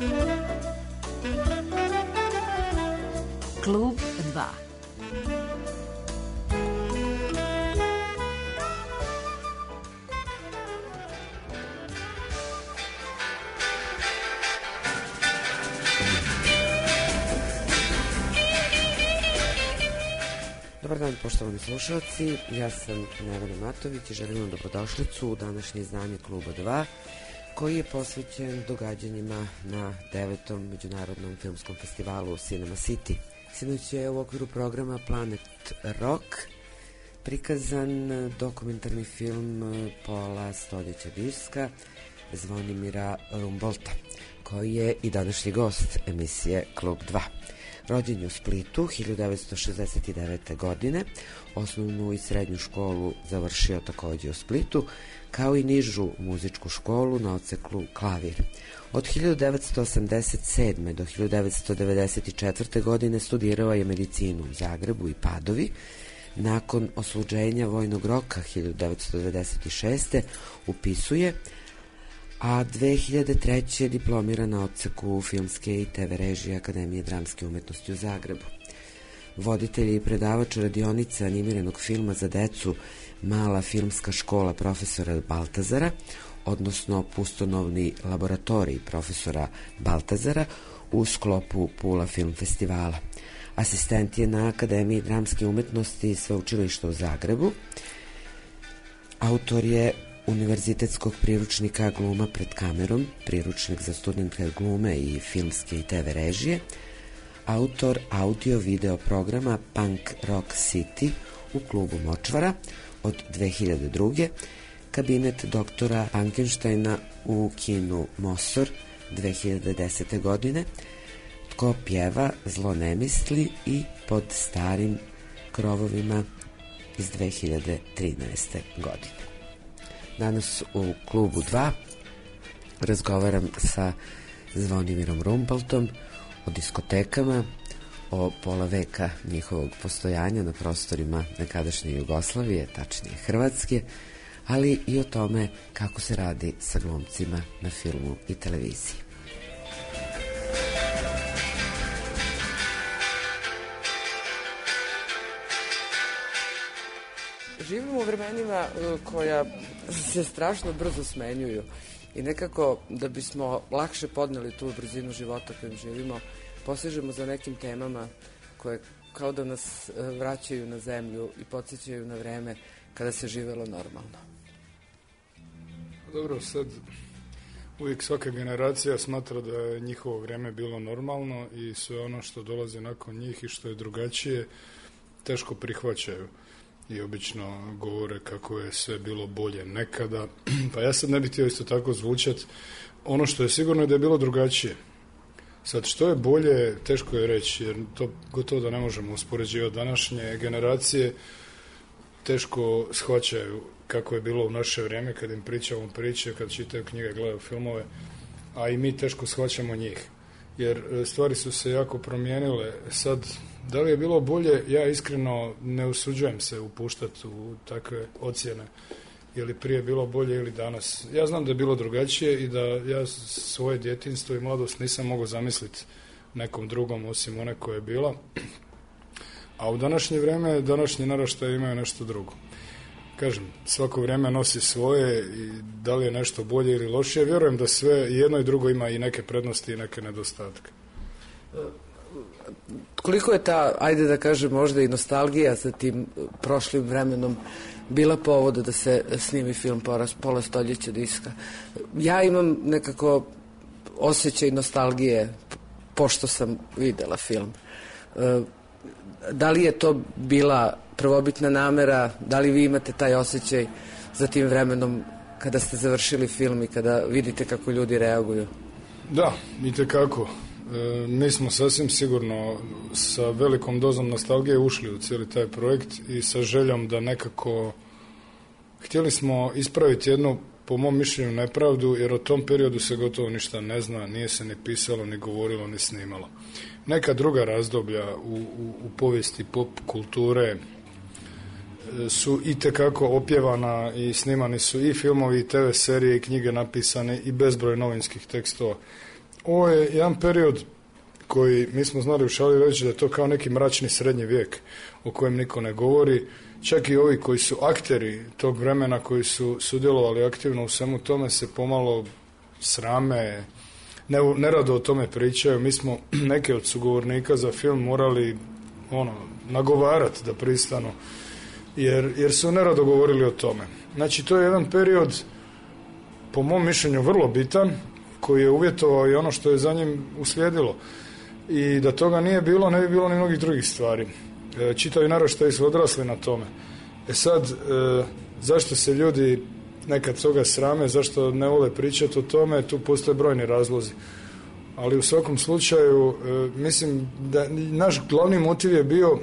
Klub 2. Dobar dan, poštovani slušalci, ja sam Nevena Matović i želim vam dobrodošlicu u današnje izdanje Kluba 2, koji je posvećen događanjima na 9. Međunarodnom filmskom festivalu Cinema City. Sinoć je u okviru programa Planet Rock prikazan dokumentarni film pola stoljeća diska Zvonimira Rumbolta, koji je i današnji gost emisije Klub 2. Rođen je u Splitu 1969. godine, osnovnu i srednju školu završio takođe u Splitu, kao i nižu muzičku školu na odseku klavir. Od 1987. do 1994. godine studirao je medicinu u Zagrebu i Padovi. Nakon osluđenja vojnog roka 1996. upisuje, a 2003. diplomira na odseku filmske i TV režije Akademije dramske umetnosti u Zagrebu. Voditelj i predavač radionica animiranog filma za decu Mala filmska škola profesora Baltazara, odnosno pustonovni laboratorij profesora Baltazara u sklopu Pula Film Festivala. Asistent je na Akademiji dramske umetnosti Sveučilišta u Zagrebu. Autor je univerzitetskog priručnika Gluma pred kamerom, priručnik za studente glume i filmske i TV režije, autor audio-video programa Punk Rock City u klubu Močvara od 2002. Kabinet doktora Frankensteina u kinu Mosor 2010. godine, Tko pjeva, zlo ne misli i Pod starim krovovima iz 2013. godine. Danas u Klubu 2 razgovaram sa Zvonimirom Rumboltom o diskotekama, o pola veka njihovog postojanja na prostorima nekadašnje Jugoslavije, tačnije Hrvatske, ali i o tome kako se radi sa glumcima na filmu i televiziji. Živimo u vremenima koja se strašno brzo smenjuju i nekako da bismo lakše podneli tu brzinu života kojim živimo, posežemo za nekim temama koje kao da nas vraćaju na zemlju i podsjećaju na vreme kada se živelo normalno. Dobro, sad uvijek svaka generacija smatra da je njihovo vreme bilo normalno i sve ono što dolazi nakon njih i što je drugačije teško prihvaćaju i obično govore kako je sve bilo bolje nekada. Pa ja sad ne bih htio isto tako zvučati. Ono što je sigurno je da je bilo drugačije. Sad što je bolje, teško je reći, jer to gotovo da ne možemo uspoređivati. Današnje generacije teško shvaćaju kako je bilo u naše vrijeme, kad im pričamo priče, kad čitaju knjige, gledaju filmove, a i mi teško shvaćamo njih. Jer stvari su se jako promijenile. Sad, da li je bilo bolje, ja iskreno ne usuđujem se upuštati u takve ocjene. Je li prije bilo bolje ili danas. Ja znam da je bilo drugačije i da ja svoje djetinjstvo i mladost nisam mogao zamisliti nekom drugom osim one koja je bila. A u današnje vrijeme, današnji naraštaj imaju nešto drugo. Kažem, svako vrijeme nosi svoje i da li je nešto bolje ili lošije, vjerujem da sve jedno i drugo ima i neke prednosti i neke nedostatke. Koliko je ta, ajde da kažem, možda i nostalgija sa tim prošlim vremenom bila povoda da se snimi film pola stoljeća diska? Ja imam nekako osjećaj nostalgije pošto sam videla film. Da li je to bila prvobitna namera, da li vi imate taj osjećaj za tim vremenom kada ste završili film i kada vidite kako ljudi reaguju? Da, itekako. Mi smo sasvim sigurno sa velikom dozom nostalgije ušli u cijeli taj projekt i sa željom da nekako htjeli smo ispraviti jednu, po mom mišljenju, nepravdu, jer o tom periodu se gotovo ništa ne zna, nije se ni pisalo, ni govorilo, ni snimalo. Neka druga razdoblja u povijesti pop kulture su itekako opjevana i snimani su i filmovi, i TV serije, i knjige napisane, i bezbroj novinskih tekstova. ovo je jedan period koji mi smo znali u šali reći da je to kao neki mračni srednji vijek o kojem niko ne govori. Čak i ovi koji su akteri tog vremena, koji su sudjelovali aktivno u svemu tome, se pomalo srame, nerado o tome pričaju. Mi smo neke od sugovornika za film morali nagovarati da pristanu, jer su nerado govorili o tome. Znači, to je jedan period, po mom mišljenju, vrlo bitan, koji je uvjetovao i ono što je za njim uslijedilo. I da toga nije bilo, ne bi bilo ni mnogih drugih stvari. Čitavi naraštaji su odrasli na tome. Sad, zašto se ljudi nekad toga srame, zašto ne vole pričati o tome, tu postoje brojni razlozi. Ali u svakom slučaju, mislim da naš glavni motiv je bio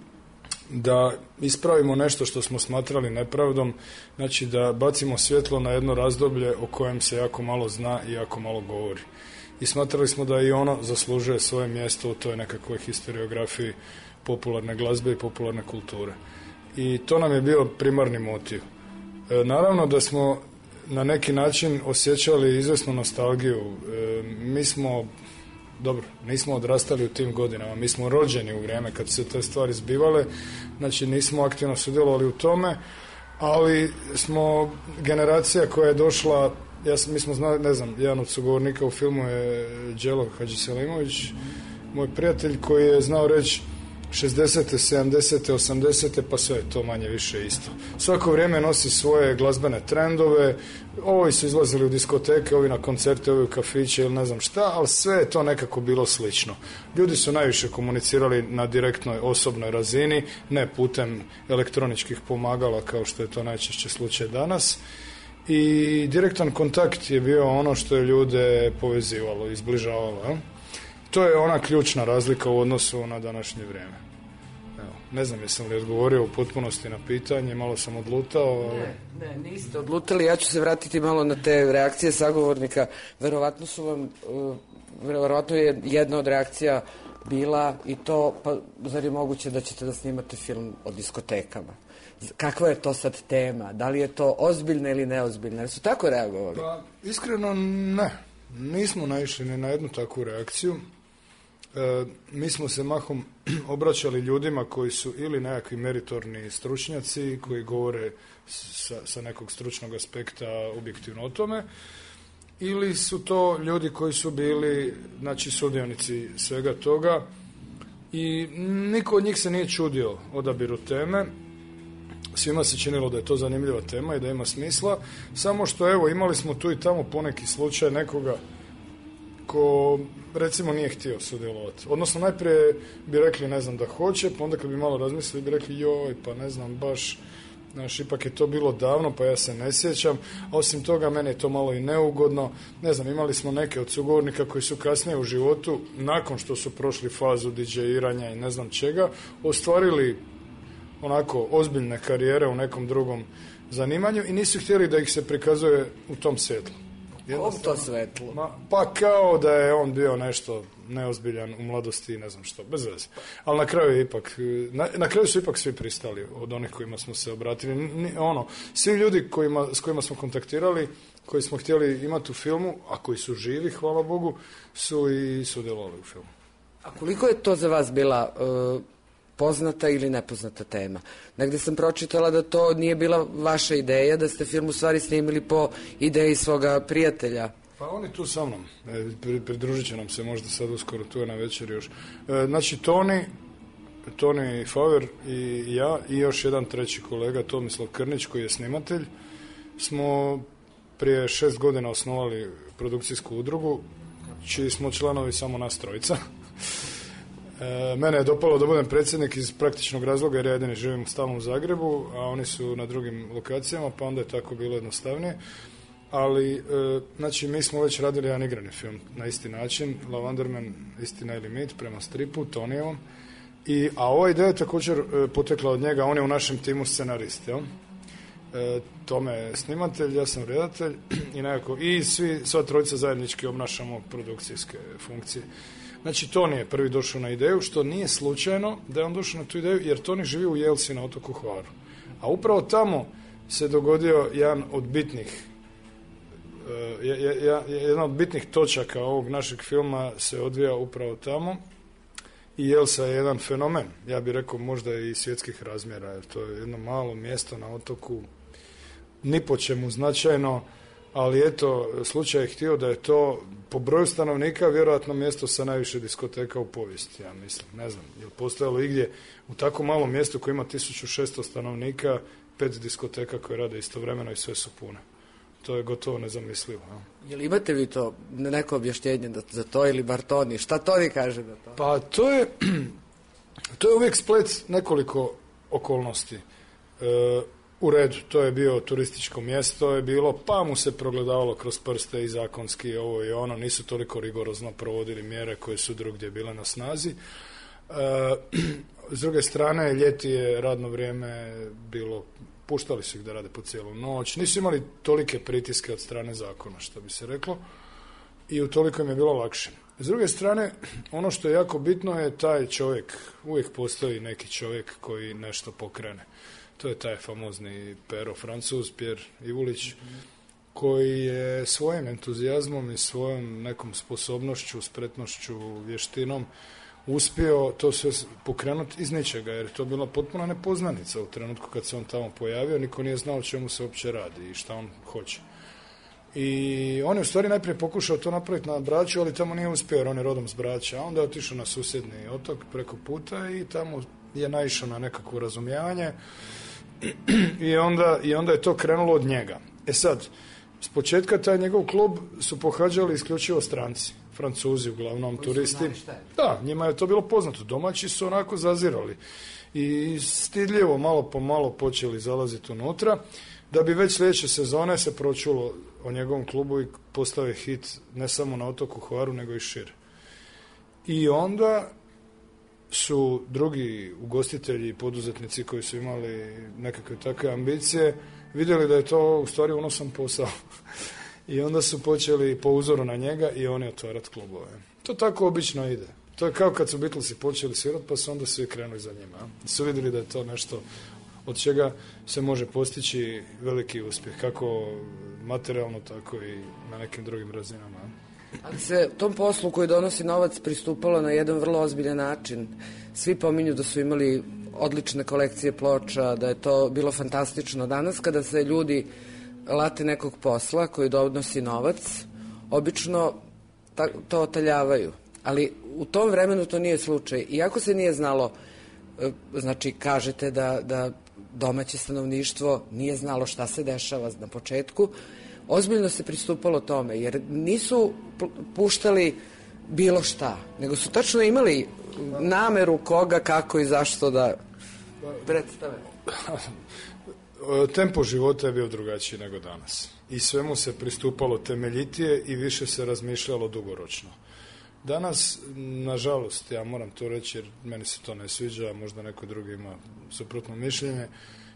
da ispravimo nešto što smo smatrali nepravdom, znači da bacimo svjetlo na jedno razdoblje o kojem se jako malo zna i jako malo govori. I smatrali smo da i ono zaslužuje svoje mjesto u toj nekakvoj historiografiji popularne glazbe i popularne kulture. I to nam je bio primarni motiv. Naravno da smo na neki način osjećali izvjesnu nostalgiju. Mi smo, nismo odrastali u tim godinama, mi smo rođeni u vrijeme kad se te stvari zbivale, znači nismo aktivno sudjelovali u tome, ali smo generacija koja je došla, mi smo znali, ne znam, jedan od sugovornika u filmu je Đelo Hadžiselimović, moj prijatelj, koji je znao reći 60. 70. 80. pa sve je to manje više isto. Svako vrijeme nosi svoje glazbene trendove, ovi su izlazili u diskoteke, ovi na koncerte, ovi u kafiće ili ne znam šta, ali sve je to nekako bilo slično. Ljudi su najviše komunicirali na direktnoj osobnoj razini, ne putem elektroničkih pomagala kao što je to najčešće slučaj danas. I direktan kontakt je bio ono što je ljude povezivalo, izbližavalo. To je ona ključna razlika u odnosu na današnje vrijeme. Evo, ne znam jesam li odgovorio u potpunosti na pitanje, malo sam odlutao. Ali... Ne, niste odlutali, ja ću se vratiti malo na te reakcije sagovornika. Verovatno je jedna od reakcija bila i to, pa zar je moguće da ćete da snimate film o diskotekama? Kakva je to sad tema? Da li je to ozbiljna ili neozbiljna? Jer su tako reagovali? Pa, iskreno ne. Nismo naišli ni na jednu takvu reakciju. Mi smo se mahom obraćali ljudima koji su ili nekakvi meritorni stručnjaci koji govore sa nekog stručnog aspekta objektivno o tome, ili su to ljudi koji su bili, znači, sudionici svega toga i niko od njih se nije čudio odabiru teme. Svima se činilo da je to zanimljiva tema i da ima smisla, samo što evo imali smo tu i tamo poneki slučaj nekoga ko recimo nije htio sudjelovati. Odnosno najprije bi rekli ne znam da hoće, pa onda kad bi malo razmislili bi rekli joj pa ne znam baš, znaš, ipak je to bilo davno pa ja se ne sjećam, a osim toga meni je to malo i neugodno. Ne znam, imali smo neke od sugovornika koji su kasnije u životu, nakon što su prošli fazu DJ-iranja i ne znam čega, ostvarili onako ozbiljne karijere u nekom drugom zanimanju i nisu htjeli da ih se prikazuje u tom svjetlu. To svetlo. Pa kao da je on bio nešto neozbiljan u mladosti i ne znam što, bez veze. Ali na kraju su ipak svi pristali od onih kojima smo se obratili. Svi ljudi s kojima smo kontaktirali, koji smo htjeli imati u filmu, a koji su živi, hvala Bogu, su i sudjelovali u filmu. A koliko je to za vas bila poznata ili nepoznata tema? Negdje sam pročitala da to nije bila vaša ideja, da ste film u stvari snimili po ideji svoga prijatelja. Pa on je tu sa mnom. Pridružit će nam se možda sad uskoro, tu je na večer još. Znači Toni Faver i ja i još jedan treći kolega, Tomislav Krnić, koji je snimatelj, smo prije 6 godina osnovali produkcijsku udrugu, čiji smo članovi samo nas trojica. Mene je dopalo da budem predsjednik iz praktičnog razloga jer ja jedini živim stalno u Zagrebu, a oni su na drugim lokacijama, pa onda je tako bilo jednostavnije. Ali, znači, mi smo već radili jedan igrani film na isti način, Lavanderman, Istina ili mit, prema stripu, Tonijevom. A ova ideja je također potekla od njega, on je u našem timu scenarist, jel? Tome je snimatelj, ja sam redatelj i sva trojica zajednički obnašamo produkcijske funkcije. Znači, Toni je prvi došao na ideju, što nije slučajno da je on došao na tu ideju, jer Toni živi u Jelsi na otoku Hvaru. A upravo tamo se dogodio jedan od bitnih jedna od bitnih točaka ovog našeg filma se odvija upravo tamo i Jelsa je jedan fenomen, ja bih rekao možda i svjetskih razmjera, jer to je jedno malo mjesto na otoku, ni po čemu značajno, ali eto, slučaj je htio da je to po broju stanovnika vjerojatno mjesto sa najviše diskoteka u povijesti, ja mislim. Ne znam, je li postojalo igdje u tako malom mjestu koje ima 1600 stanovnika 5 diskoteka koje rade istovremeno i sve su pune. To je gotovo nezamislivo. Ja. Je li imate vi to neko objašnjenje za to ili bar Toni? Šta Toni kaže na to? Pa to je uvijek splet nekoliko okolnosti. U redu, to je bio turističko mjesto, je bilo, pa mu se progledavalo kroz prste i zakonski ovo i ono, nisu toliko rigorozno provodili mjere koje su drugdje bile na snazi. S druge strane, ljeti je radno vrijeme bilo, puštali su ih da rade po cijelu noć, nisu imali tolike pritiske od strane zakona, što bi se reklo, i u toliko im je bilo lakše. S druge strane, ono što je jako bitno je taj čovjek, uvijek postoji neki čovjek koji nešto pokrene. To je taj famozni Pero Francuz, Pierre Ivulić, koji je svojim entuzijazmom i svojom nekom sposobnošću, spretnošću, vještinom uspio to sve pokrenuti iz ničega, jer je to bila potpuna nepoznanica u trenutku kad se on tamo pojavio, niko nije znao o čemu se uopće radi i šta on hoće. I on je u stvari najprije pokušao to napraviti na Braču, ali tamo nije uspio jer on je rodom s Brača, a onda je otišao na susjedni otok preko puta i tamo je naišao na nekakvo razumijevanje i onda je to krenulo od njega. E sad, s početka taj njegov klub su pohađali isključivo stranci, Francuzi uglavnom, turisti. Da, njima je to bilo poznato, domaći su onako zazirali i stidljivo malo po malo počeli zalaziti unutra, da bi već sljedeće sezone se pročulo o njegovom klubu i postao je hit ne samo na otoku Hvaru nego i šire. I onda su drugi ugostitelji i poduzetnici koji su imali nekakve takve ambicije vidjeli da je to u stvari unosan posao. I onda su počeli po uzoru na njega i oni otvarati klubove. To tako obično ide. To je kao kad su Beatlesi počeli svirati pa su onda svi krenuli za njima. Su vidjeli da je to nešto od čega se može postići veliki uspjeh, kako materijalno, tako i na nekim drugim razinama. Ali se tom poslu koji donosi novac pristupalo na jedan vrlo ozbiljan način. Svi pominju da su imali odlične kolekcije ploča, da je to bilo fantastično. Danas kada se ljudi late nekog posla koji donosi novac, obično to otaljavaju. Ali u tom vremenu to nije slučaj. Iako se nije znalo, znači kažete da domaće stanovništvo nije znalo šta se dešava na početku, ozbiljno se pristupalo tome, jer nisu puštali bilo šta, nego su tačno imali nameru koga, kako i zašto da predstave. Tempo života je bio drugačiji nego danas. I svemu se pristupalo temeljitije i više se razmišljalo dugoročno. Danas, nažalost, ja moram to reći jer meni se to ne sviđa, možda neko drugi ima suprotno mišljenje,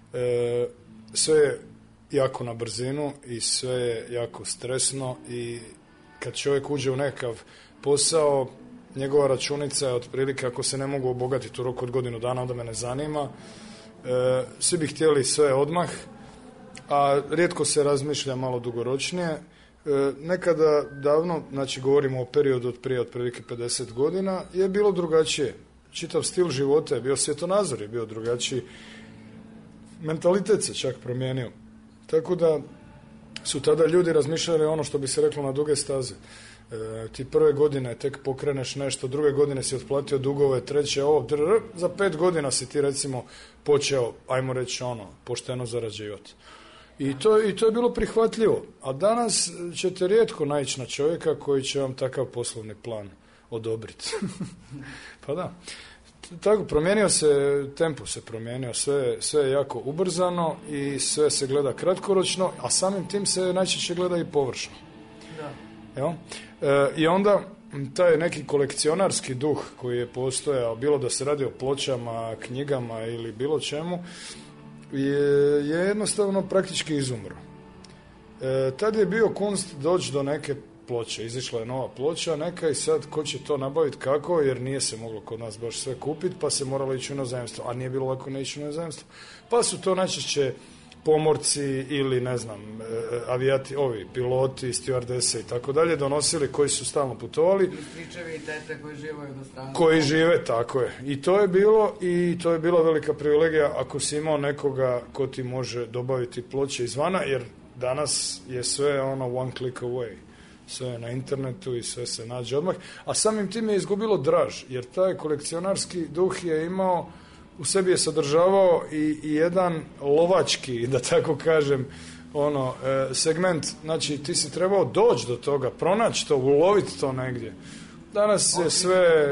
sve je jako na brzinu i sve je jako stresno i kad čovjek uđe u nekakav posao, njegova računica je otprilike ako se ne mogu obogatiti u roku od godinu dana, onda me ne zanima. Svi bi htjeli sve odmah, a rijetko se razmišlja malo dugoročnije. Nekada davno, znači govorimo o periodu od prije otprilike 50 godina, je bilo drugačije. Čitav stil života je bio, svjetonazor je bio drugačiji, mentalitet se čak promijenio. Tako da su tada ljudi razmišljali ono što bi se reklo na duge staze. Ti prve godine tek pokreneš nešto, druge godine si otplatio dugove, treće ovo, za 5 godina si ti recimo počeo, ajmo reći pošteno zarađivati. I to je bilo prihvatljivo. A danas ćete rijetko naići na čovjeka koji će vam takav poslovni plan odobriti. Pa da. Tako, promijenio se, tempo se promijenio, sve je jako ubrzano i sve se gleda kratkoročno, a samim tim se najčešće gleda i površno. Da. I onda taj neki kolekcionarski duh koji je postojao, bilo da se radi o pločama, knjigama ili bilo čemu, je jednostavno praktički izumro. Tad je bio kunst doći do neke ploče, izišla je nova ploča neka i sad ko će to nabaviti kako, jer nije se moglo kod nas baš sve kupiti, pa se moralo ići u inozemstvo, a nije bilo lako ne ići u inozemstvo. Pa su to najčešće pomorci ili ne znam avijati, piloti, stewardese i tako dalje donosili, koji su stalno putovali. Stričevi i tete koji žive u inostranstvu. Koji žive, tako je. I to je bila velika privilegija ako si imao nekoga ko ti može dobaviti ploče izvana, jer danas je sve one click away. Sve je na internetu i sve se nađe odmah. A samim tim je izgubilo draž, jer taj kolekcionarski duh je imao, u sebi je sadržavao i jedan lovački, da tako kažem, segment. Znači, ti si trebao doći do toga, pronaći to, uloviti to negdje. Danas je sve...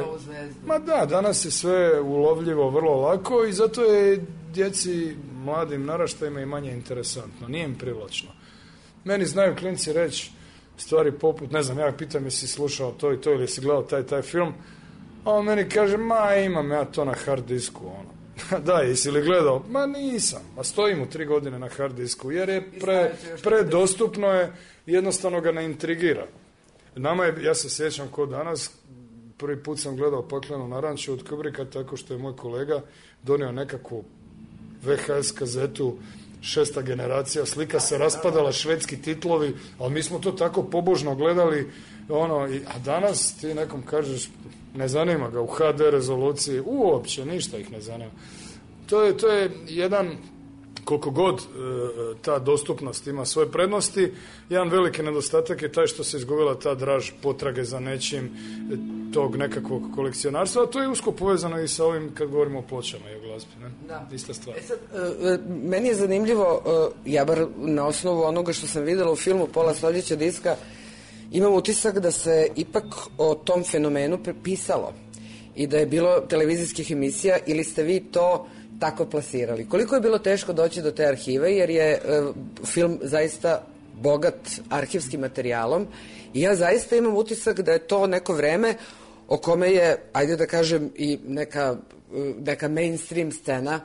danas je sve ulovljivo vrlo lako i zato je djeci, mladim naraštajima i manje interesantno. Nije im privlačno. Meni znaju klinci reći stvari poput, ne znam, ja pitam jesi slušao to i to ili jesi gledao taj film, a on meni kaže, imam ja to na hard disku, Da, jesi li gledao? Nisam, a stojim u 3 godine na hard disku, jer je predostupno je, jednostavno ga ne intrigira. Nama je, ja se sjećam ko danas, prvi put sam gledao Paklenu naranču od Kubricka tako što je moj kolega donio nekakvu VHS kazetu, 6. generacija, slika se raspadala, švedski titlovi, ali mi smo to tako pobožno gledali, a danas ti nekom kažeš, ne zanima ga u HD rezoluciji, uopće ništa ih ne zanima. To je jedan, koliko god ta dostupnost ima svoje prednosti, jedan veliki nedostatak je taj što se izgubila ta draž potrage za nečim, tog nekakvog kolekcionarstva, a to je usko povezano i sa ovim kad govorimo o pločama i o glazbi, ne? Da. Ista stvar. Meni je zanimljivo, ja bar na osnovu onoga što sam videla u filmu Pola stoljeća diska, imam utisak da se ipak o tom fenomenu pisalo i da je bilo televizijskih emisija ili ste vi to tako plasirali. Koliko je bilo teško doći do te arhive, jer je film zaista bogat arhivskim materijalom i ja zaista imam utisak da je to neko vreme o kome je, ajde da kažem, i neka mainstream scena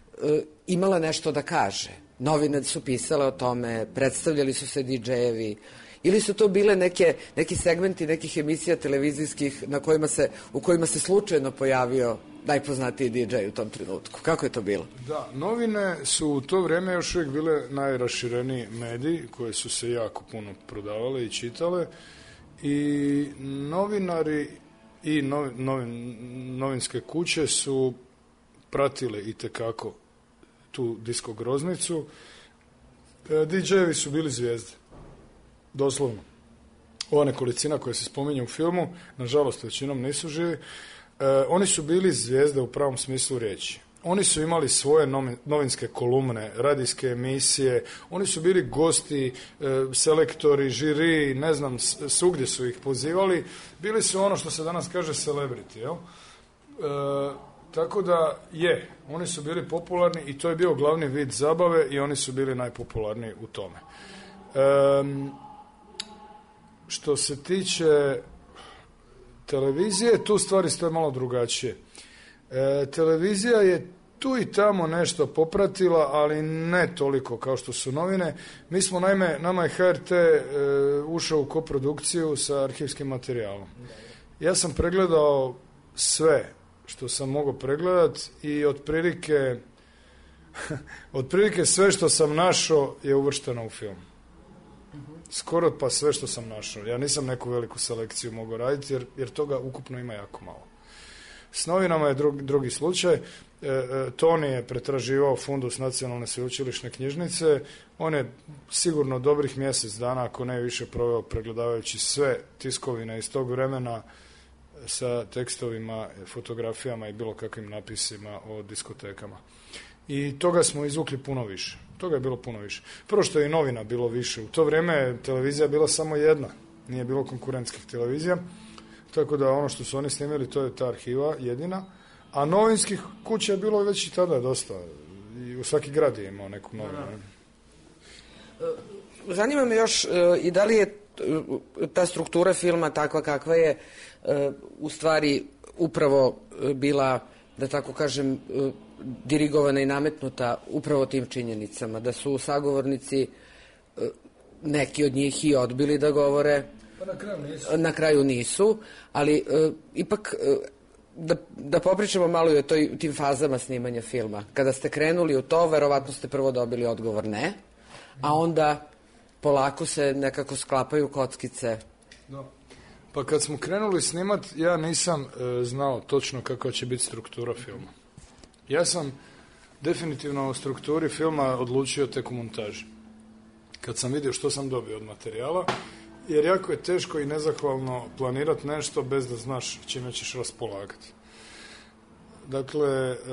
imala nešto da kaže. Novine su pisale o tome, predstavljali su se DJ-evi, ili su to bile neki segmenti nekih emisija televizijskih u kojima se slučajno pojavio najpoznatiji DJ u tom trenutku. Kako je to bilo? Da, novine su u to vrijeme još uvijek bile najrašireniji mediji koje su se jako puno prodavale i čitale i novinari i novinske kuće su pratile itekako tu diskogroznicu. DJ-evi su bili zvijezde. Doslovno. Ova nekolicina koja se spominje u filmu, nažalost većinom nisu živi, oni su bili zvijezde u pravom smislu riječi. Oni su imali svoje novinske kolumne, radijske emisije, oni su bili gosti, selektori, žiri, ne znam, svugdje su ih pozivali. Bili su ono što se danas kaže celebrity, jel? Tako da oni su bili popularni i to je bio glavni vid zabave i oni su bili najpopularniji u tome. Što se tiče televizije, tu stvari stoje malo drugačije. Televizija je tu i tamo nešto popratila, ali ne toliko kao što su novine. Mi smo, nama je HRT ušao u koprodukciju sa arhivskim materijalom. Ja sam pregledao sve što sam mogao pregledati i otprilike sve što sam našao je uvršteno u film. Skoro pa sve što sam našao. Ja nisam neku veliku selekciju mogao raditi jer toga ukupno ima jako malo. S novinama je drugi slučaj. Toni je pretraživao fundus Nacionalne sveučilišne knjižnice. On je sigurno dobrih mjesec dana, ako ne više, proveo pregledavajući sve tiskovine iz tog vremena sa tekstovima, fotografijama i bilo kakvim napisima o diskotekama. I toga smo izvukli puno više. Toga je bilo puno više. Prvo što je i novina bilo više. U to vrijeme televizija bila samo jedna. Nije bilo konkurentskih televizija. Tako da ono što su oni snimili, to je ta arhiva jedina. A novinskih kuća je bilo već i tada dosta. I u svaki grad je imao neku novinu. Zanima me još i da li je ta struktura filma takva kakva je u stvari upravo bila, da tako kažem, dirigovana i nametnuta upravo tim činjenicama, da su sagovornici neki od njih i odbili da govore. Pa na kraju nisu. Na kraju nisu, ali ipak Da popričamo malo i o tim fazama snimanja filma. Kada ste krenuli u to, verovatno ste prvo dobili odgovor ne, a onda polako se nekako sklapaju kockice. Da. Pa kad smo krenuli snimat, ja nisam znao točno kakva će biti struktura filma. Ja sam definitivno o strukturi filma odlučio tek u montaži. Kad sam vidio što sam dobio od materijala, jer jako je teško i nezahvalno planirati nešto bez da znaš čime ćeš raspolagati. Dakle,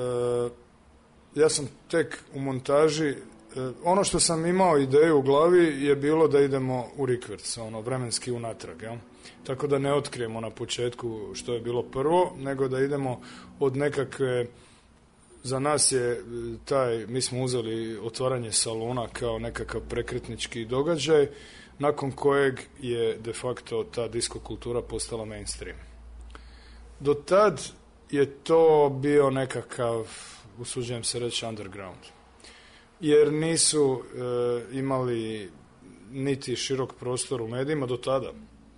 ja sam tek u montaži, ono što sam imao ideju u glavi je bilo da idemo u rikverc, vremenski unatrag, jel? Tako da ne otkrijemo na početku što je bilo prvo, nego da idemo od nekakve, za nas je mi smo uzeli otvaranje salona kao nekakav prekretnički događaj, nakon kojeg je de facto ta disko kultura postala mainstream. Do tad je to bio nekakav, usuđujem se reći, underground. Jer nisu imali niti širok prostor u medijima do tada.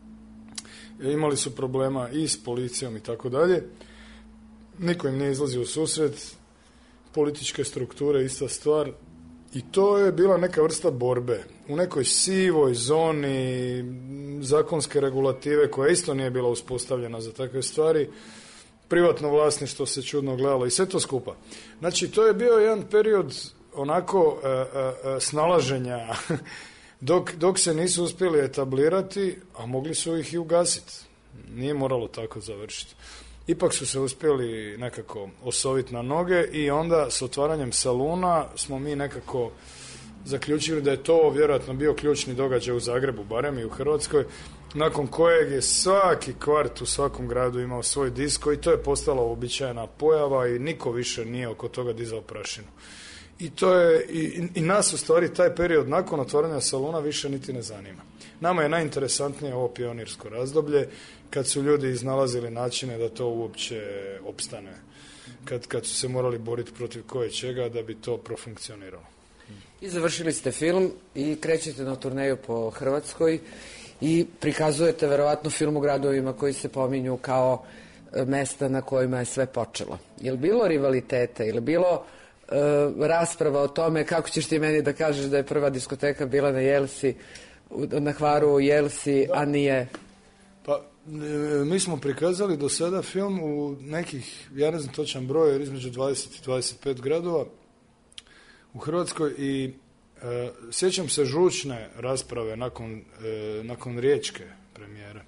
Imali su problema i s policijom i tako dalje. Niko im nije izlazio u susret. Političke strukture, ista stvar. I to je bila neka vrsta borbe. U nekoj sivoj zoni zakonske regulative koja isto nije bila uspostavljena za takve stvari. Privatno vlasništvo se čudno gledalo i sve to skupa. Znači, to je bio jedan period onako snalaženja dok se nisu uspjeli etablirati, a mogli su ih i ugasiti. Nije moralo tako završiti. Ipak su se uspjeli nekako osoviti na noge i onda s otvaranjem saluna smo mi nekako zaključili da je to vjerojatno bio ključni događaj u Zagrebu, barem i u Hrvatskoj, nakon kojeg je svaki kvart u svakom gradu imao svoj disko i to je postala uobičajena pojava i niko više nije oko toga dizao prašinu. I to je, i nas u stvari taj period nakon otvaranja salona više niti ne zanima. Nama je najinteresantnije ovo pionirsko razdoblje, kad su ljudi iznalazili načine da to uopće opstane. Kad su se morali boriti protiv koje čega da bi to profunkcioniralo. I završili ste film i krećete na turneju po Hrvatskoj i prikazujete verovatno film u gradovima koji se pominju kao mesta na kojima je sve počelo. Je li bilo rivalitete? Je li bilo rasprava o tome kako ćeš ti meni da kažeš da je prva diskoteka bila na Jelsi, na Hvaru u Jelsi, a nije? Pa, mi smo prikazali do sada film u nekih, ja ne znam točan broj, jer između 20 i 25 gradova u Hrvatskoj i sjećam se žučne rasprave nakon riječke premijere.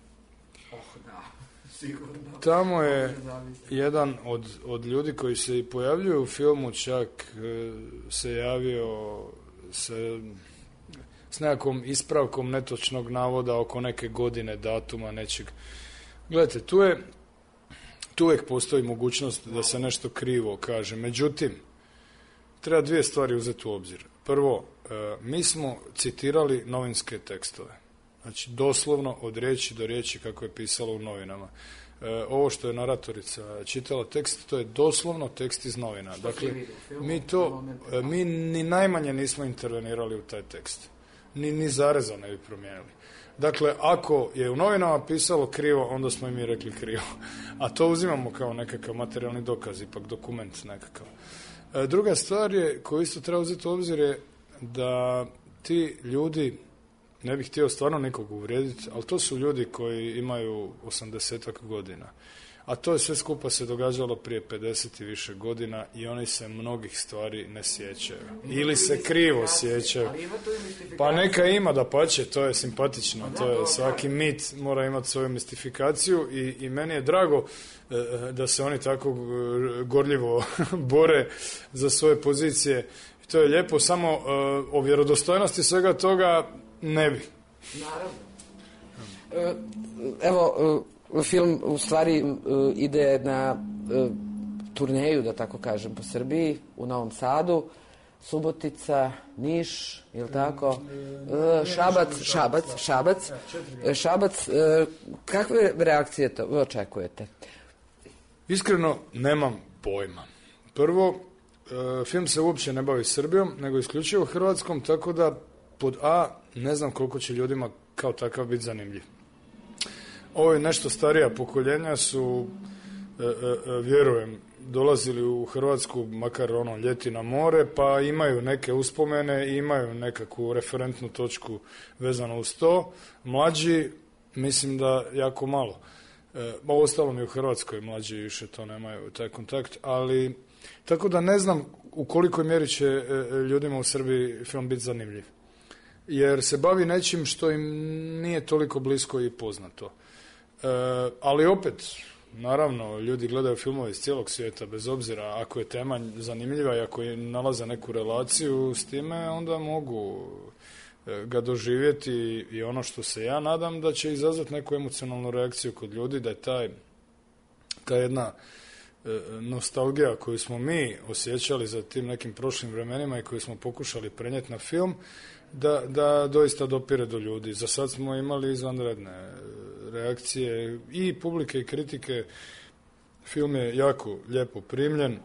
Sigurno. Tamo je jedan od ljudi koji se i pojavljuju u filmu čak se javio s nekakvom ispravkom netočnog navoda oko neke godine, datuma, nečeg. Gledajte, tu uvijek postoji mogućnost da se nešto krivo kaže. Međutim, treba dvije stvari uzeti u obzir. Prvo, mi smo citirali novinske tekstove. Znači, doslovno od riječi do riječi kako je pisalo u novinama. Ovo što je naratorica čitala tekst, to je doslovno tekst iz novina. Dakle, mi ni najmanje nismo intervenirali u taj tekst. Ni zareza ne bi promijenili. Dakle, ako je u novinama pisalo krivo, onda smo im i rekli krivo. A to uzimamo kao nekakav materijalni dokaz, ipak dokument nekakav. Druga stvar je, koju isto treba uzeti u obzir, je da ti ljudi, ne bih htio stvarno nikog uvrijediti, ali to su ljudi koji imaju 80-ak godina. A to je sve skupa se događalo prije 50 i više godina i oni se mnogih stvari ne sjećaju. Ili se krivo sjećaju. Pa neka ima, dapače, to je simpatično. To je, svaki mit mora imati svoju mistifikaciju i meni je drago da se oni tako gorljivo bore za svoje pozicije. To je lijepo, samo o vjerodostojnosti svega toga ne bi. Naravno. Evo, film u stvari ide na turneju, da tako kažem, po Srbiji, u Novom Sadu, Subotica, Niš, je li tako? Šabac. Kakve reakcije to očekujete? Iskreno, nemam pojma. Prvo, film se uopće ne bavi Srbijom, nego isključivo Hrvatskom, tako da pod A ne znam koliko će ljudima kao takav biti zanimljiv. Ovo je nešto starija pokoljenja su vjerujem, dolazili u Hrvatsku, makar ljeti na more, pa imaju neke uspomene i imaju nekakvu referentnu točku vezano uz to. Mlađi, mislim da jako malo. Ostalom i u Hrvatskoj mlađi više to nemaju, taj kontakt, ali tako da ne znam u kolikoj mjeri će ljudima u Srbiji film biti zanimljiv. Jer se bavi nečim što im nije toliko blisko i poznato. Ali opet, naravno, ljudi gledaju filmove iz cijelog svijeta, bez obzira ako je tema zanimljiva i ako nalaze neku relaciju s time, onda mogu ga doživjeti i ono što se ja nadam da će izazvati neku emocionalnu reakciju kod ljudi, da je ta jedna nostalgija koju smo mi osjećali za tim nekim prošlim vremenima i koju smo pokušali prenijeti na film, da doista dopire do ljudi. Za sad smo imali izvanredne reakcije i publike i kritike. Film je jako lijepo primljen.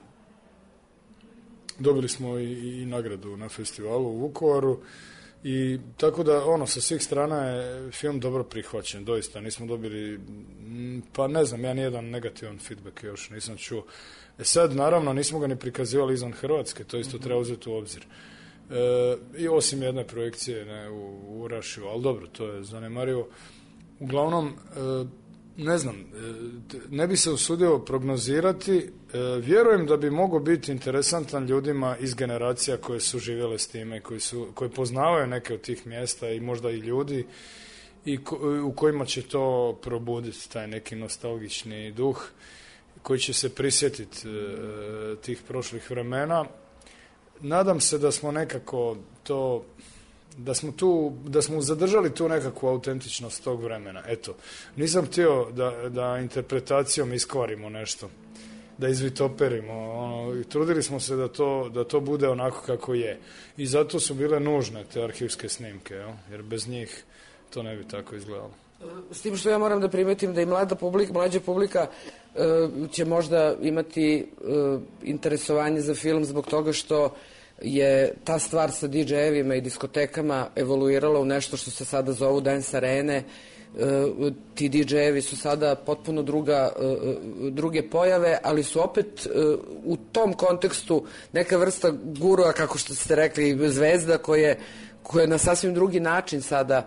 Dobili smo i nagradu na festivalu u Vukovaru. I tako da sa svih strana je film dobro prihvaćen, doista nismo dobili, pa ne znam, ja nijedan negativan feedback još nisam čuo. Sad naravno nismo ga ni prikazivali izvan Hrvatske, to isto treba uzeti u obzir. I osim jedne projekcije u Rašiju, ali dobro, to je zanemarivo. Uglavnom, ne znam, ne bi se usudio prognozirati, vjerujem da bi mogao biti interesantan ljudima iz generacija koje su živjele s time, koji poznavaju neke od tih mjesta i možda i ljudi i u kojima će to probuditi taj neki nostalgični duh koji će se prisjetiti tih prošlih vremena. Nadam se da smo nekako to, da smo zadržali tu nekakvu autentičnost tog vremena. Eto, nisam htio da interpretacijom iskvarimo nešto, da izvitoperimo. Trudili smo se da to bude onako kako je. I zato su bile nužne te arhivske snimke, jer bez njih to ne bi tako izgledalo. S tim što ja moram da primetim da i mlađa publika će možda imati interesovanje za film zbog toga što je ta stvar sa DJ-evima i diskotekama evoluirala u nešto što se sada zovu dance arene. Ti DJ-evi su sada potpuno druge pojave, ali su opet u tom kontekstu neka vrsta gurua, kako što ste rekli, zvezda koje na sasvim drugi način sada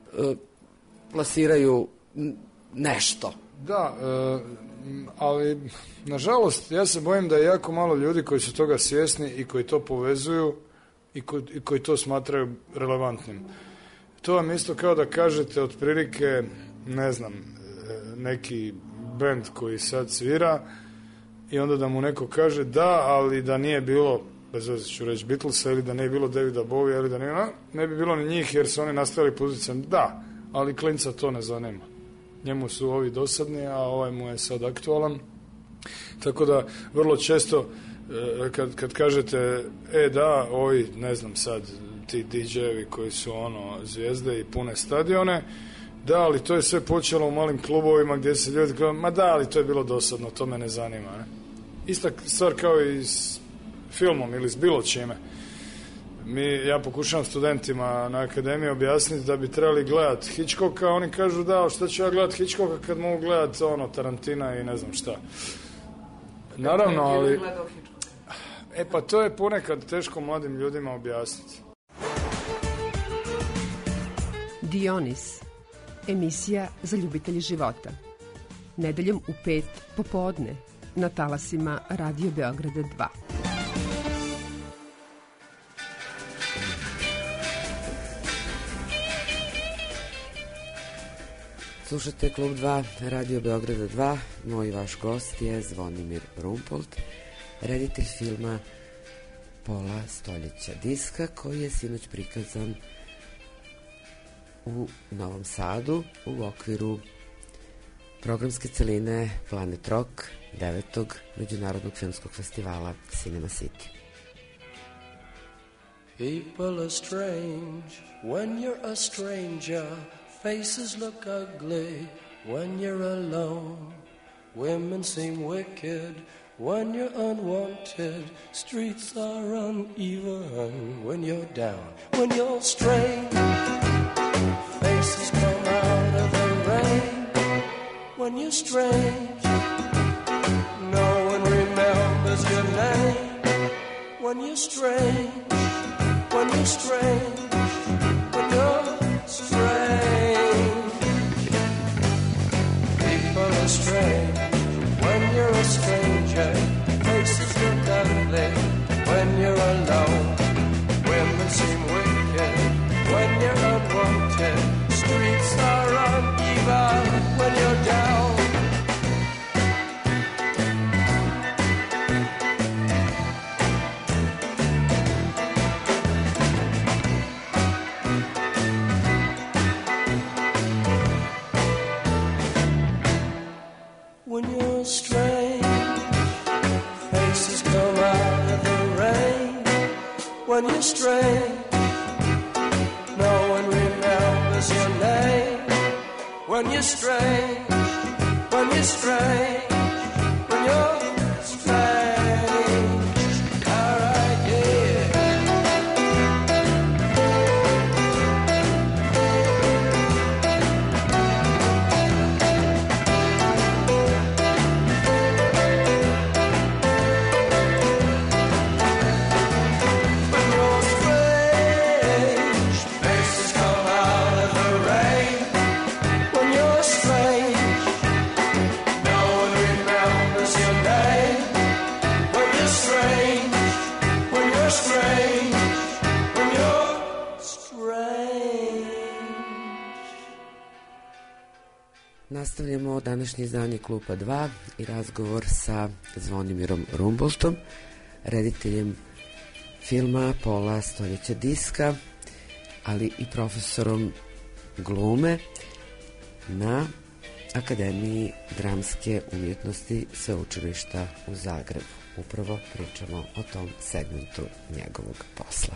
plasiraju nešto. Da, ali nažalost ja se bojim da je jako malo ljudi koji su toga svjesni i koji to povezuju i koji to smatraju relevantnim. To vam isto kao da kažete otprilike, ne znam, neki bend koji sad svira i onda da mu neko kaže da, ali da nije bilo, bez veze ću reći, Beatlesa ili da nije bilo Davida Bowija ili da ne bi bilo ni njih jer su oni nastavili poziciju. Da, ali klinca to ne zanima. Njemu su ovi dosadni, a ovaj mu je sad aktualan. Tako da vrlo često kad kažete da, ovi, ne znam sad, ti DJ-evi koji su zvijezde i pune stadione, da, ali to je sve počelo u malim klubovima gdje se ljudi kao, ma da, ali to je bilo dosadno, to me ne zanima. Ne? Ista stvar kao i s filmom ili s bilo čime. Ja pokušavam studentima na akademiji objasniti da bi trebali gledati Hitchcocka, oni kažu da, što ću ja gledati Hitchcocka kad mogu gledati Tarantina i ne znam šta. Naravno, ali pa to je ponekad teško mladim ljudima objasniti. Dionis, emisija za ljubitelji života. Nedeljom u 5 popodne na talasima Radio Beograda 2. Slušate Klub 2, Radio Beograda 2. Moj vaš gost je Zvonimir Rumpold, reditelj filma Pola stoljeća diska, koji je sinoć prikazan u Novom Sadu u okviru programske celine Planet Rock 9. Međunarodnog filmskog festivala Cinema City. People are strange when you're a stranger. Faces look ugly when you're alone. Women seem wicked when you're unwanted. Streets are uneven when you're down. When you're strange, faces come out of the rain. When you're strange, no one remembers your name. When you're strange, when you're strange, when you're strange. People are strange when you're a stranger. Faces look ugly when you're alone. Women seem wicked when you're unwanted. Streets are uneven when you're down. When you're strange, faces come out of the rain. When you're strange, no one remembers your name. When you're strange, when you're strange, when you're strange. All right, yeah. When you're strange, faces come out of the rain. When you're strange, no one remembers your name. When you're strange, when you're strange, when you're strange. Nastavljamo današnje izdanje Kluba 2 i razgovor sa Zvonimirom Rumboltom, rediteljem filma Pola stoljeća diska, ali i profesorom glume na Akademiji dramske umjetnosti Sveučilišta u Zagrebu. Upravo pričamo o tom segmentu njegovog posla.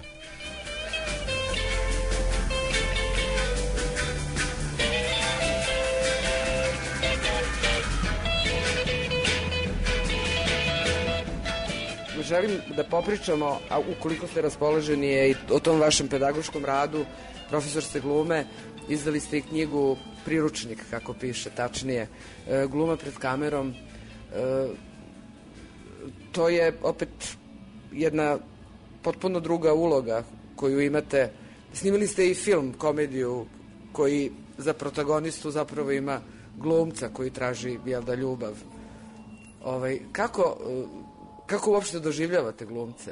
Želim da popričamo, a ukoliko ste raspoloženi, je i o tom vašem pedagoškom radu. Profesor ste glume, izdali ste i knjigu Priručnik, kako piše, tačnije, Gluma pred kamerom. To je opet jedna potpuno druga uloga koju imate. Snimili ste i film, komediju, koji za protagonistu zapravo ima glumca koji traži, jel da, ljubav. Kako uopšte doživljavate glumce?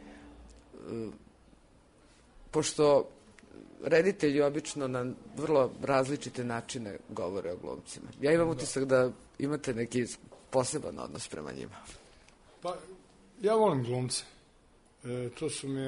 Pošto reditelji obično na vrlo različite načine govore o glumcima. Ja imam utisak da imate neki poseban odnos prema njima. Pa, ja volim glumce. To su mi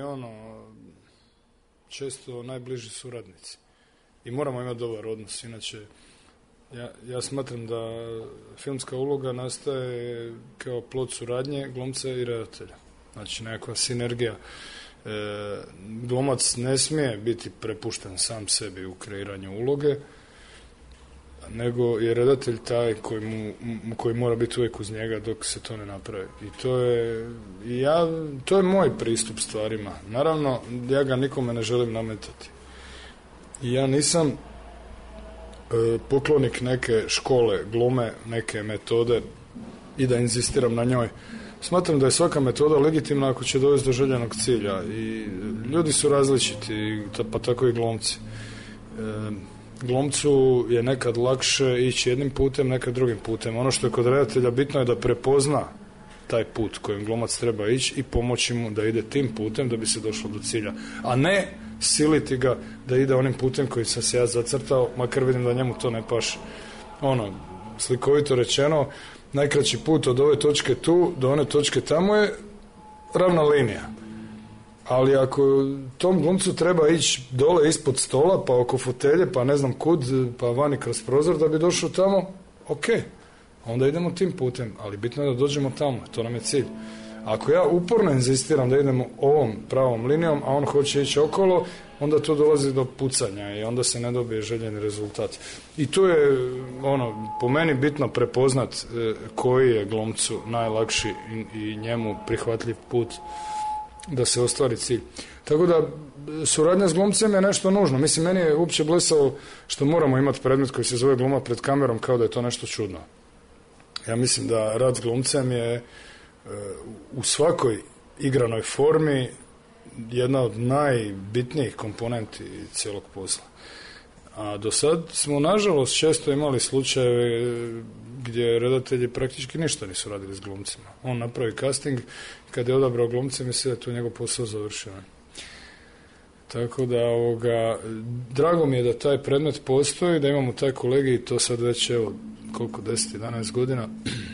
često najbliži suradnici. I moramo imati dobar odnos, inače ja smatram da filmska uloga nastaje kao plod suradnje glumca i redatelja. Znači nekakva sinergija. Glumac ne smije biti prepušten sam sebi u kreiranju uloge, nego je redatelj taj koji mora biti uvijek uz njega dok se to ne napravi. I to je moj pristup stvarima. Naravno, ja ga nikome ne želim nametati. I ja nisam poklonik neke škole glume, neke metode i da inzistiram na njoj. Smatram da je svaka metoda legitimna ako će dovesti do željenog cilja i ljudi su različiti, pa tako i glumci. Glumcu je nekad lakše ići jednim putem, nekad drugim putem. Ono što je kod redatelja bitno je da prepozna taj put kojim glumac treba ići i pomoći mu da ide tim putem da bi se došlo do cilja, a ne siliti ga da ide onim putem koji sam se ja zacrtao, makar vidim da njemu to ne paše. Slikovito rečeno, najkraći put od ove točke tu do one točke tamo je ravna linija. Ali ako tom glumcu treba ići dole ispod stola, pa oko fotelje, pa ne znam kud, pa vani kroz prozor da bi došao tamo, ok, onda idemo tim putem, ali bitno je da dođemo tamo, to nam je cilj. Ako ja uporno inzistiram da idemo ovom pravom linijom, a on hoće ići okolo, onda to dolazi do pucanja i onda se ne dobije željeni rezultat. I tu je po meni bitno prepoznat koji je glumcu najlakši i njemu prihvatljiv put da se ostvari cilj. Tako da suradnja s glumcem je nešto nužno. Mislim, meni je uopće blesavo što moramo imati predmet koji se zove gluma pred kamerom kao da je to nešto čudno. Ja mislim da rad s glumcem je u svakoj igranoj formi jedna od najbitnijih komponenti cijelog posla. A do sad smo nažalost često imali slučajeve gdje redatelji praktički ništa nisu radili s glumcima. On napravi casting, kad je odabrao glumce, misli da je tu njegov posao završio. Tako da drago mi je da taj predmet postoji, da imamo taj kolegij i to sad već 10-11 godina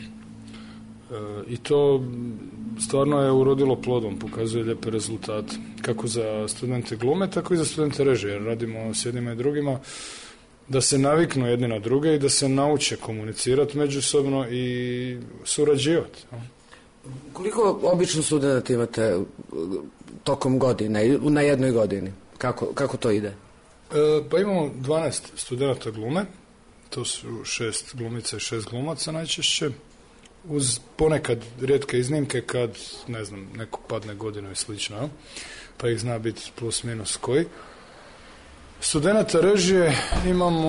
i to stvarno je urodilo plodom, pokazuje lijepe rezultate kako za studente glume, tako i za studente režije, jer radimo s jednima i drugima da se naviknu jedni na druge i da se nauče komunicirati međusobno i surađivati. Koliko obično studenta imate tokom godine, na jednoj godini? Kako to ide? Pa imamo 12 studenta glume, to su 6 glumica i 6 glumaca najčešće, uz ponekad rijetke iznimke kad, ne znam, neko padne godinu i slično, pa ih zna biti plus minus koji. Studenata režije imamo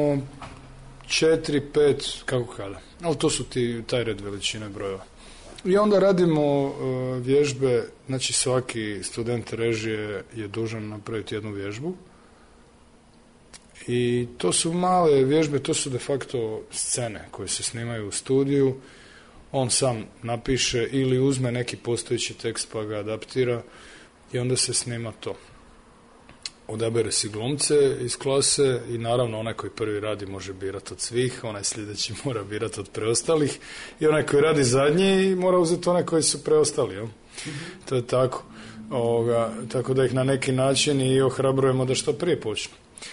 4-5, kako kada, ali to su taj red veličine brojeva. I onda radimo vježbe, znači svaki student režije je dužan napraviti jednu vježbu. I to su male vježbe, to su de facto scene koje se snimaju u studiju. On sam napiše ili uzme neki postojeći tekst pa ga adaptira i onda se snima to. Odabere si glumce iz klase i naravno onaj koji prvi radi može birati od svih, onaj sljedeći mora birati od preostalih i onaj koji radi zadnji mora uzeti one koji su preostali. Jel? To je tako. Tako da ih na neki način i ohrabrujemo da što prije počnu.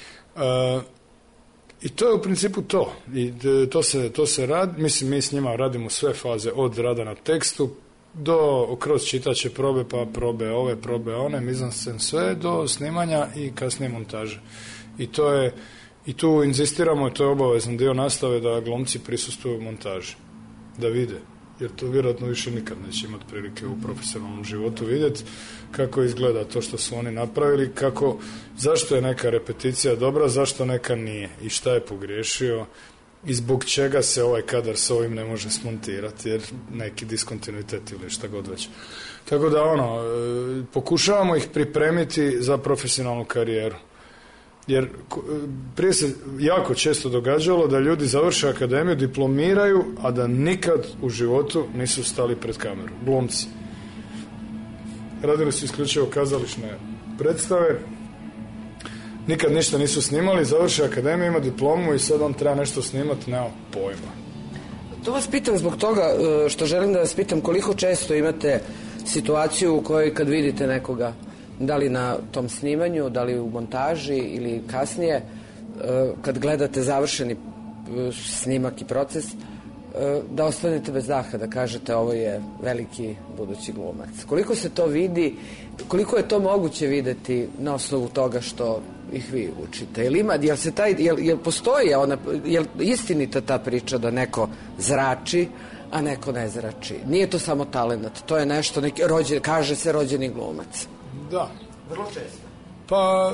I to je u principu to. I to se radi, mislim mi s njima radimo sve faze od rada na tekstu do kroz čitače probe, pa probe ove, probe one, mizanscen, sve do snimanja i kasnije montaže. I tu inzistiramo, i to je obavezan dio nastave da glumci prisustvuju montaži, da vide, jer to vjerojatno više nikad neće imati prilike u profesionalnom životu vidjeti kako izgleda to što su oni napravili, zašto je neka repeticija dobra, zašto neka nije i šta je pogriješio i zbog čega se ovaj kadar s ovim ne može smontirati, jer neki diskontinuitet ili šta god već. Tako da pokušavamo ih pripremiti za profesionalnu karijeru. Jer prije se jako često događalo da ljudi završe akademiju, diplomiraju, a da nikad u životu nisu stali pred kameru. Glumci. Radili su isključivo kazališne predstave, nikad ništa nisu snimali, završi akademiju, ima diplomu i sad on treba nešto snimati, nema pojma. To vas pitam zbog toga što želim da vas pitam koliko često imate situaciju u kojoj kad vidite nekoga, da li na tom snimanju, da li u montaži ili kasnije, kad gledate završeni snimak i proces, da ostanete bez daha, da kažete ovo je veliki budući glumac. Koliko se to vidi, koliko je to moguće videti na osnovu toga što ih vi učite? Jel postoji, jel istinita ta priča da neko zrači, a neko ne zrači? Nije to samo talent, to je nešto, kaže se rođeni glumac. Da. Vrlo često. Pa,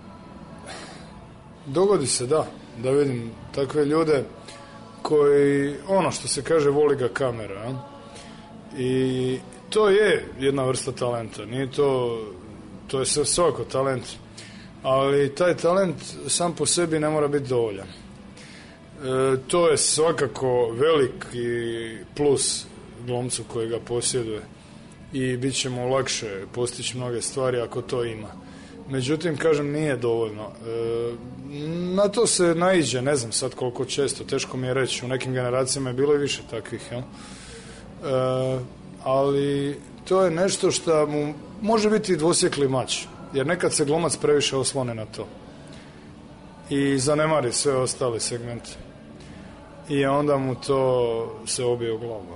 dogodi se, da vidim takve ljude koji, što se kaže, voli ga kamera. I to je jedna vrsta talenta. Nije to je svako talent. Ali taj talent sam po sebi ne mora biti dovoljan. To je svakako veliki plus glumcu koji ga posjeduje. I bit će mu lakše postići mnoge stvari ako to ima. Međutim, kažem, nije dovoljno. Na to se naiđe, ne znam sad koliko često, teško mi je reći, u nekim generacijama je bilo i više takvih, jel? Ali to je nešto što mu može biti dvosjekli mač, jer nekad se glumac previše oslone na to i zanemari sve ostale segmente i onda mu to se obije u glavu.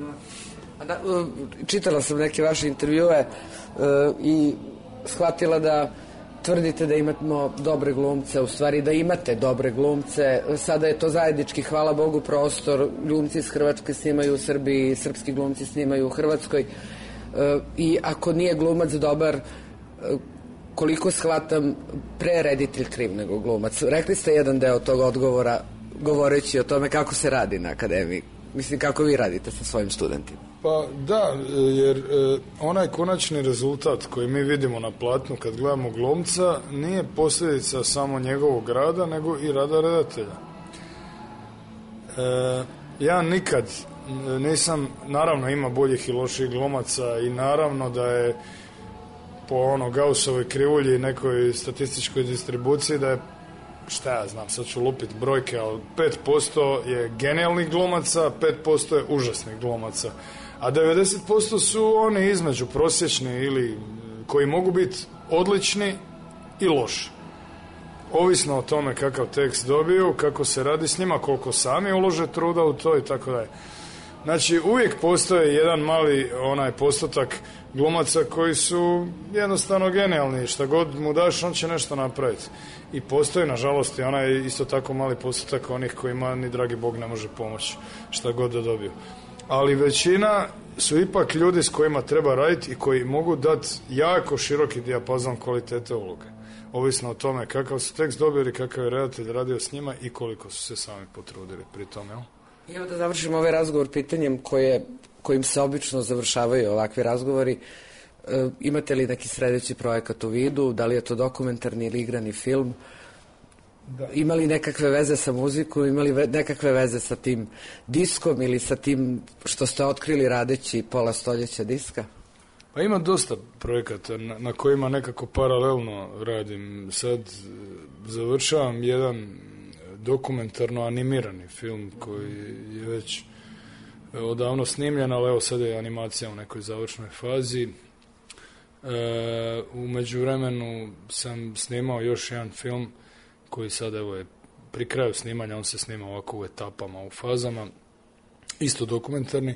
Čitala sam neke vaše intervjue i shvatila da tvrdite da imamo dobre glumce, u stvari da imate dobre glumce. Sada je to zajednički, hvala Bogu, prostor. Glumci iz Hrvatske snimaju u Srbiji, srpski glumci snimaju u Hrvatskoj. I ako nije glumac dobar, koliko shvatam, pre reditelj kriv nego glumac. Rekli ste jedan deo tog odgovora govoreći o tome kako se radi na akademiji Mislim, kako vi radite sa svojim studentima? Pa da, jer onaj konačni rezultat koji mi vidimo na platnu kad gledamo glumca nije posljedica samo njegovog rada, nego i rada redatelja. Ja nikad nisam, naravno ima boljih i loših glumaca i naravno da je po Gaussovoj krivulji nekoj statističkoj distribuciji da je, šta ja znam, sad ću lupit brojke, ali 5% je genijalnih glumaca, 5% je užasnih glumaca, a 90% su oni između prosječni ili koji mogu biti odlični i loši. Ovisno o tome kakav tekst dobiju, kako se radi s njima, koliko sami ulože truda u to i tako dalje. Znači, uvijek postoji jedan mali postotak glumaca koji su jednostavno genijalni. Šta god mu daš, on će nešto napraviti. I postoji, nažalost, i onaj isto tako mali postotak onih kojima ni dragi Bog ne može pomoći, šta god da dobiju. Ali većina su ipak ljudi s kojima treba raditi i koji mogu dati jako široki dijapazon kvalitete uloge. Ovisno o tome kakav su tekst dobili, kakav je redatelj radio s njima i koliko su se sami potrudili pri tome, jel? I evo da završimo ovaj razgovor pitanjem kojim se obično završavaju ovakvi razgovori. Imate li neki sljedeći projekat u vidu? Da li je to dokumentarni ili igrani film? Da. Ima li nekakve veze sa muzikom? Ima li nekakve veze sa tim diskom ili sa tim što ste otkrili radeći pola stoljeća diska? Pa ima dosta projekata na kojima nekako paralelno radim. Sad završavam jedan dokumentarno animirani film koji je već odavno snimljen, ali evo sad je animacija u nekoj završnoj fazi. U međuvremenu sam snimao još jedan film koji sad evo je pri kraju snimanja, on se snima ovako u etapama, u fazama, isto dokumentarni.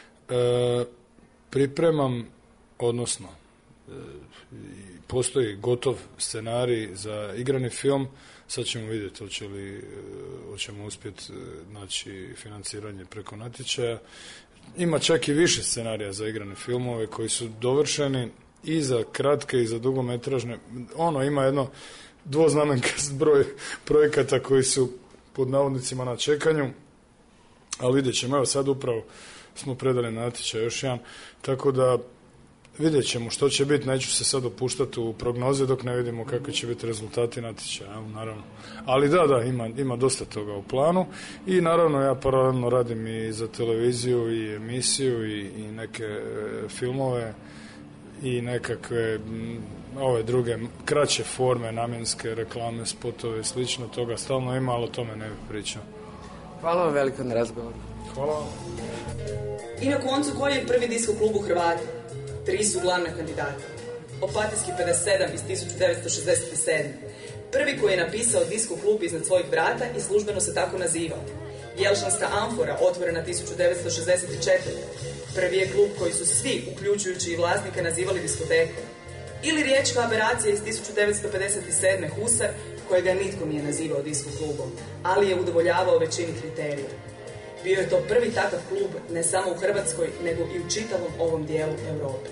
Pripremam, odnosno postoji gotov scenarij za igrani film. Sad ćemo vidjeti hoćemo uspjeti naći financiranje preko natječaja. Ima čak i više scenarija za igrane filmove koji su dovršeni i za kratke i za dugometražne. Ima jedno dvoznamenkast broj projekata koji su pod navodnicima na čekanju, ali vidjet ćemo. Evo sad upravo smo predali na natječaj još jedan, tako da vidjet ćemo što će biti, neću se sad opuštati u prognoze dok ne vidimo kakvi će biti rezultati natječaja, naravno. Ali da, ima dosta toga u planu i naravno ja paralelno radim i za televiziju i emisiju i neke filmove i nekakve ove druge kraće forme, namjenske reklame, spotove i slično, toga stalno ima, ali o tome ne bih pričao. Hvala vam veliko na razgovoru. Hvala vam. I na koncu, koji je prvi disko klub u Hrvati? 3 su glavne kandidata. Opatijski 57 iz 1967. Prvi koji je napisao disko klub iznad svojih vrata i službeno se tako nazivao. Jelšanska amfora, otvorena 1964. Prvi je klub koji su svi, uključujući i vlasnika, nazivali diskotekom. Ili riječka aberacija iz 1957. Husar, kojega nitko nije nazivao disko klubom, ali je udovoljavao većini kriterija. Bio je to prvi takav klub ne samo u Hrvatskoj, nego i u čitavom ovom dijelu Europe.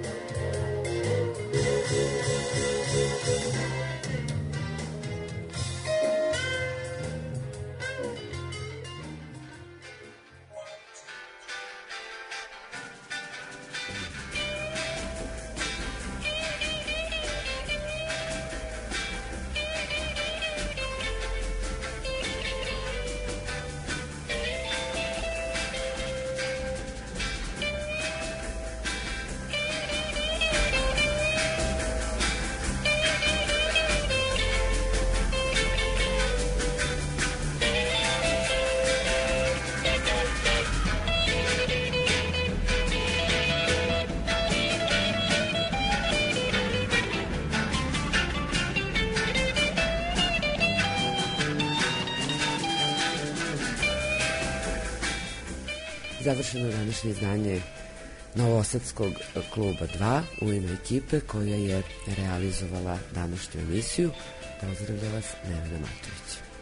Završeno današnje izdanje Novosadskog kluba 2 u ime ekipe koja je realizovala današnju emisiju. Pozdravlja vas Nevena Matović.